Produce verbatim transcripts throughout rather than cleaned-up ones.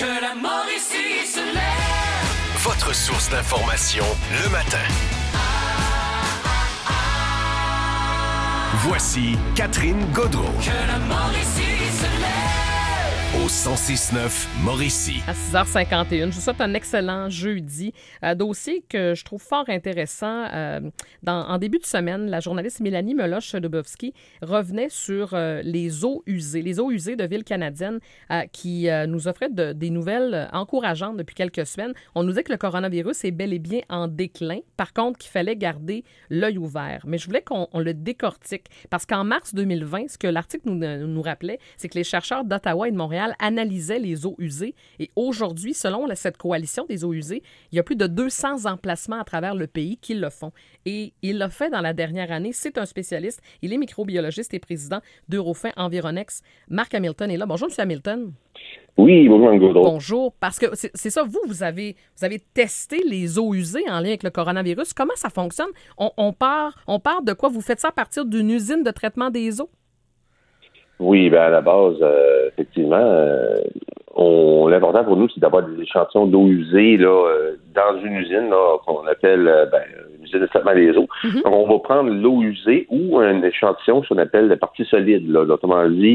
Que la Mauricie se lève. Votre source d'information le matin. Voici Catherine Gaudreault. Que la Mauricie se lève. Au cent six neuf Mauricie. À six heures cinquante et une, je vous souhaite un excellent jeudi. Un dossier que je trouve fort intéressant. Euh, dans, en début de semaine, la journaliste Mélanie Meloche-Dubovski revenait sur euh, les eaux usées, les eaux usées de villes canadiennes euh, qui euh, nous offraient de, des nouvelles encourageantes depuis quelques semaines. On nous dit que le coronavirus est bel et bien en déclin. Par contre, qu'il fallait garder l'œil ouvert. Mais je voulais qu'on on le décortique parce qu'en mars deux mille vingt, ce que l'article nous, nous rappelait, c'est que les chercheurs d'Ottawa et de Montréal analysait les eaux usées. Et aujourd'hui, selon cette coalition des eaux usées, il y a plus de deux cents emplacements à travers le pays qui le font. Et il l'a fait dans la dernière année. C'est un spécialiste. Il est microbiologiste et président d'Eurofin Environex. Marc Hamilton est là. Bonjour, M. Hamilton. Oui, bonjour, Mme Gaudreault. Bonjour. Parce que c'est, c'est ça, vous, vous avez, vous avez testé les eaux usées en lien avec le coronavirus. Comment ça fonctionne? On, on, part, on part de quoi? Vous faites ça à partir d'une usine de traitement des eaux? Oui, bien à la base, euh, effectivement, euh, on, l'important pour nous, c'est d'avoir des échantillons d'eau usée là, euh, dans une usine là, qu'on appelle euh, ben, une usine de traitement des eaux. Mm-hmm. Donc, on va prendre l'eau usée ou un échantillon, ce qu'on appelle la partie solide, là, autrement dit,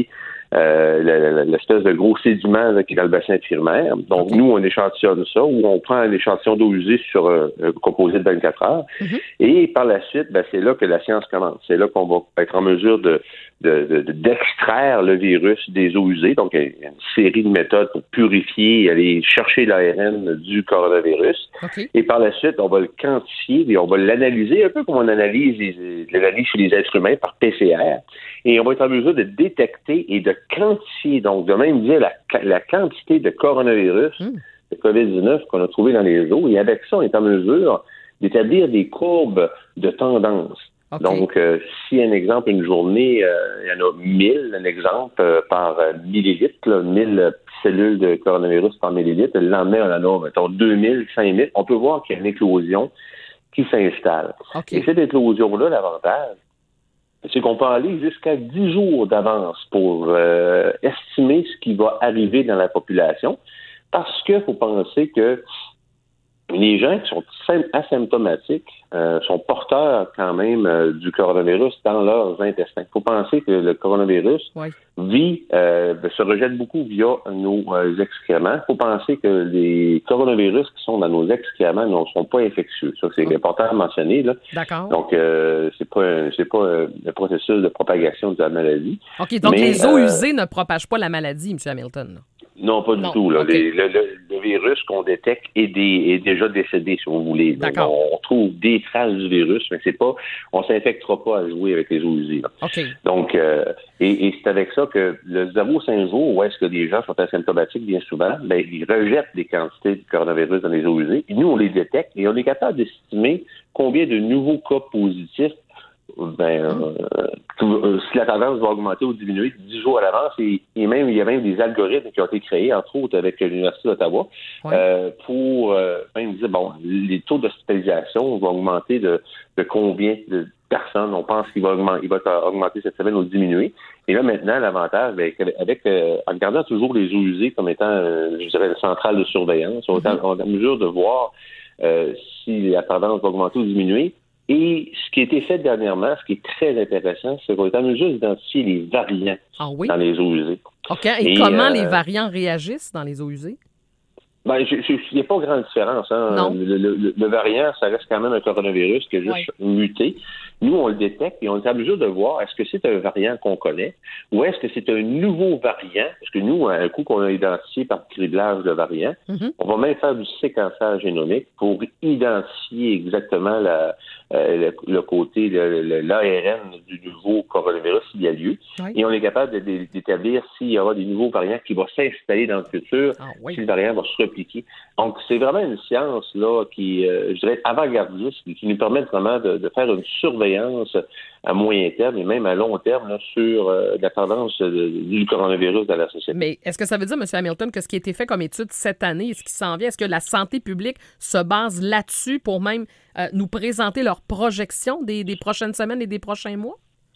euh, l'espèce de gros sédiment là, qui est dans le bassin primaire. Donc, okay. Nous, on échantillonne ça, ou on prend un échantillon d'eau usée sur euh, un composé de vingt-quatre heures. Mm-hmm. Et par la suite, ben, c'est là que la science commence. C'est là qu'on va être en mesure de De, de, d'extraire le virus des eaux usées. Donc, il y a une série de méthodes pour purifier et aller chercher l'A R N du coronavirus. Okay. Et par la suite, on va le quantifier et on va l'analyser un peu comme on analyse les, l'analyse chez les êtres humains par P C R. Et on va être en mesure de détecter et de quantifier, donc de même dire la, la quantité de coronavirus, mm. de covid dix-neuf qu'on a trouvé dans les eaux. Et avec ça, on est en mesure d'établir des courbes de tendance. Okay. Donc, euh, si un exemple, une journée, euh, il y en a mille, un exemple, euh, par euh, millilitre, là, mille cellules de coronavirus par millilitre, le lendemain, on en a, mettons, deux mille, cinq mille, on peut voir qu'il y a une éclosion qui s'installe. Okay. Et cette éclosion-là, l'avantage, c'est qu'on peut aller jusqu'à dix jours d'avance pour euh, estimer ce qui va arriver dans la population, parce qu'il faut penser que les gens qui sont asymptomatiques euh, sont porteurs quand même euh, du coronavirus dans leurs intestins. Il faut penser que le coronavirus oui. vit, euh, se rejette beaucoup via nos euh, excréments. Il faut penser que les coronavirus qui sont dans nos excréments ne sont pas infectieux. Ça, c'est oui. important à mentionner. Là. D'accord. Donc, euh, c'est pas, un, c'est pas un, un processus de propagation de la maladie. OK, donc mais, les eaux euh, usées ne propagent pas la maladie, M. Hamilton. Là. Non, pas du non. tout. Là. Okay. Les, le, le, le virus qu'on détecte est, des, est déjà décédé, si vous voulez. D'accord. On, on trouve des traces du virus, mais c'est pas, on s'infectera pas à jouer avec les eaux usées. Là. Okay. Donc, euh, et, et c'est avec ça que le zéro cinq jours, où est-ce que les gens sont asymptomatiques bien souvent, ben, ils rejettent des quantités de coronavirus dans les eaux usées. Et nous, on les détecte et on est capable d'estimer combien de nouveaux cas positifs ben, euh, euh, si la tendance va augmenter ou diminuer dix jours à l'avance, et, et même il y a même des algorithmes qui ont été créés, entre autres avec l'Université d'Ottawa, ouais. euh, pour euh, même dire, bon, les taux d'hospitalisation vont augmenter de, de combien de personnes on pense qu'il va augmenter, il va augmenter cette semaine ou diminuer. Et là, maintenant, l'avantage, ben, avec, euh, en regardant toujours les eaux usées comme étant, euh, je dirais, une centrale de surveillance, on est en mesure de voir euh, si la tendance va augmenter ou diminuer. Et ce qui a été fait dernièrement, ce qui est très intéressant, c'est qu'on est en mesure d'identifier les variants ah oui? dans les eaux usées. OK. Et, Et comment euh, les variants réagissent dans les eaux usées? Ben, il n'y a pas grande différence. Hein. Non. Le, le, le variant, ça reste quand même un coronavirus qui a juste oui. muté. Nous, on le détecte et on est en mesure de voir est-ce que c'est un variant qu'on connaît ou est-ce que c'est un nouveau variant, parce que nous, un coup qu'on a identifié par criblage de variants, mm-hmm. on va même faire du séquençage génomique pour identifier exactement la, euh, le, le côté, le, le, l'A R N du nouveau coronavirus s'il y a lieu. Oui. Et on est capable de, de, d'établir s'il y aura des nouveaux variants qui vont s'installer dans le futur, ah, oui. si le variant va se repliquer. Donc, c'est vraiment une science là qui, euh, je dirais, avant-gardiste, qui nous permet vraiment de, de faire une surveillance à moyen terme et même à long terme là, sur euh, la tendance euh, du coronavirus dans la société. Mais est-ce que ça veut dire, M. Hamilton, que ce qui a été fait comme étude cette année, ce qui s'en vient, est-ce que la santé publique se base là-dessus pour même euh, nous présenter leurs projections des, des prochaines semaines et des prochains mois?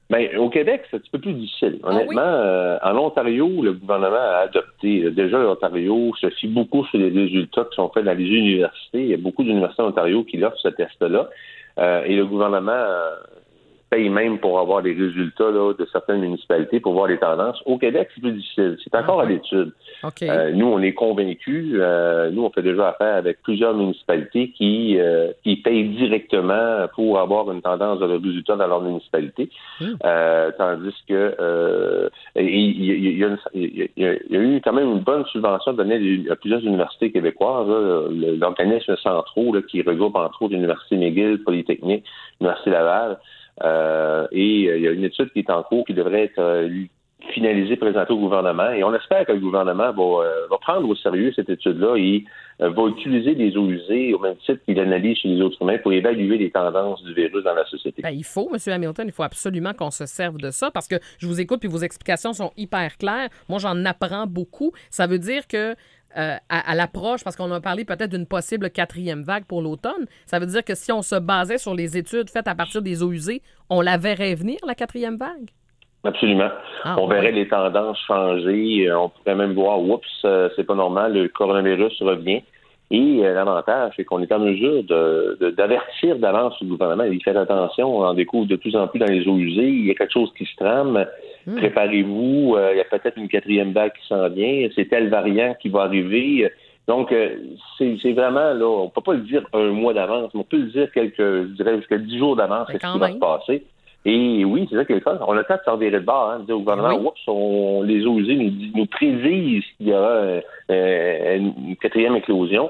Ben, au Québec, c'est un petit peu plus difficile. Ah Honnêtement, oui? euh, en Ontario, le gouvernement a adopté. euh, Déjà, l'Ontario se fie beaucoup sur les résultats qui sont faits dans les universités. Il y a beaucoup d'universités en Ontario qui offrent ce test-là. Euh, et le gouvernement euh, paye même pour avoir des résultats là, de certaines municipalités pour voir les tendances. Au Québec, c'est plus difficile. C'est encore Ah, à oui. l'étude. OK. Euh, nous, on est convaincus. Euh, nous, on fait déjà affaire avec plusieurs municipalités qui, euh, qui payent directement pour avoir une tendance de résultats dans leur municipalité. Mm. Euh, tandis que euh, il y, y, y, a une- y, y a y a eu quand même une bonne subvention donnée à plusieurs universités québécoises. Là, le- l'organisme Centro, là, qui regroupe entre autres l'Université McGill, Polytechnique, l'Université Laval. Euh, et euh, il y a une étude qui est en cours qui devrait être euh, finalisée, présentée au gouvernement. Et on espère que le gouvernement va, euh, va prendre au sérieux cette étude-là et euh, va utiliser les eaux usées au même titre qu'il analyse chez les autres humains pour évaluer les tendances du virus dans la société. Ben, il faut, M. Hamilton, il faut absolument qu'on se serve de ça parce que je vous écoute puis vos explications sont hyper claires. Moi, j'en apprends beaucoup. Ça veut dire que euh, à, à l'approche, parce qu'on a parlé peut-être d'une possible quatrième vague pour l'automne, ça veut dire que si on se basait sur les études faites à partir des eaux usées, on la verrait venir, la quatrième vague? Absolument. Ah, on verrait ouais. les tendances changer. Euh, On pourrait même voir, oups, euh, c'est pas normal, le coronavirus revient. Et euh, l'avantage, c'est qu'on est en mesure de, de- d'avertir d'avance le gouvernement. Il fait attention, on en découvre de plus en plus dans les eaux usées. Il y a quelque chose qui se trame. Mm. Préparez-vous. Euh, il y a peut-être une quatrième vague qui s'en vient. C'est tel variant qui va arriver. Donc, euh, c'est, c'est vraiment, là, on peut pas le dire un mois d'avance, mais on peut le dire quelques, je dirais, jusqu'à dix jours d'avance, Mais c'est ce quand qui va même. se passer. Et oui, c'est ça qui est le fun. On a le temps de s'en virer de bord, hein, de dire au gouvernement, Oui. oups, on, les eaux usées nous, nous prédisent qu'il y aura euh, euh, une quatrième éclosion.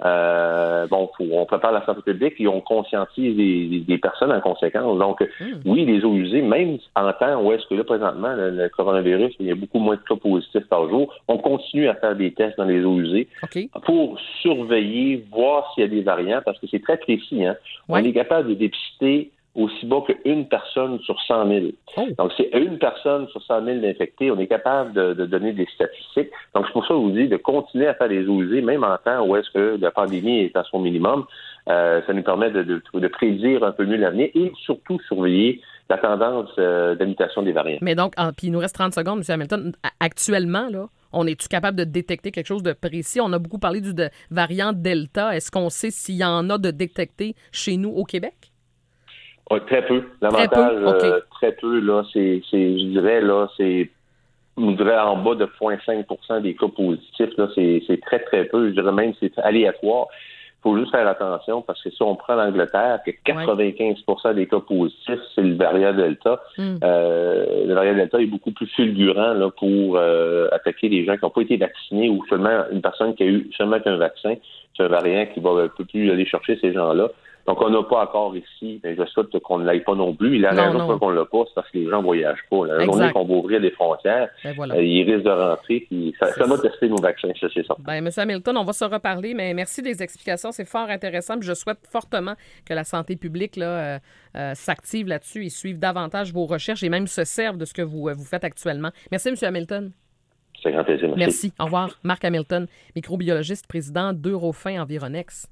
Euh, bon, faut, on prépare la santé publique et on conscientise les, les- les personnes en conséquence. Donc, Mm. oui, les eaux usées, même en temps où est-ce que là, présentement, le, le coronavirus, il y a beaucoup moins de cas positifs par jour, on continue à faire des tests dans les eaux usées OK. pour surveiller, voir s'il y a des variants, parce que c'est très précis. Hein? Ouais. On est capable de dépister aussi bas qu'une personne sur cent mille. Oh. Donc, c'est une personne sur cent mille d'infectés. On est capable de, de donner des statistiques. Donc, c'est pour ça que je vous dis de continuer à faire des eaux usées, même en temps où est-ce que la pandémie est à son minimum. Euh, ça nous permet de, de, de prédire un peu mieux l'avenir et surtout surveiller la tendance euh, de mutation des variants. Mais donc, en- puis il nous reste trente secondes, M. Hamilton. A- Actuellement, là, on est-tu capable de détecter quelque chose de précis? On a beaucoup parlé du de variant Delta. Est-ce qu'on sait s'il y en a de détectés chez nous au Québec? Ouais, très peu. L'avantage, Très peu? OK. euh, très peu, là, c'est, c'est, je dirais, là, c'est, je dirais en bas de zéro virgule cinq pour cent des cas positifs, là, c'est, c'est très, très peu. Je dirais même que c'est aléatoire. Il faut juste faire attention parce que si on prend l'Angleterre, que quatre-vingt-quinze pour cent des cas positifs, c'est le variant Delta. Mm. Euh, le variant Delta est beaucoup plus fulgurant là, pour euh, attaquer les gens qui n'ont pas été vaccinés ou seulement une personne qui a eu seulement qu'un vaccin. C'est un variant qui va un peu plus aller chercher ces gens-là. Donc, on n'a pas encore ici, mais je souhaite qu'on ne l'aille pas non plus. Et la Non, raison non. pour laquelle on l'a pas, c'est parce que les gens ne voyagent pas. La Exact. journée qu'on va ouvrir les frontières, Ben voilà. euh, ils risquent de rentrer, puis ça, C'est ça va ça. tester nos vaccins, ça, c'est ça. Ben, M. Hamilton, on va se reparler, mais merci des explications. C'est fort intéressant. Puis je souhaite fortement que la santé publique là, euh, euh, s'active là-dessus et suive davantage vos recherches et même se serve de ce que vous, euh, vous faites actuellement. Merci, M. Hamilton. C'est un grand plaisir. Merci. Merci. Au revoir. Marc Hamilton, microbiologiste, président d'Eurofin Environex.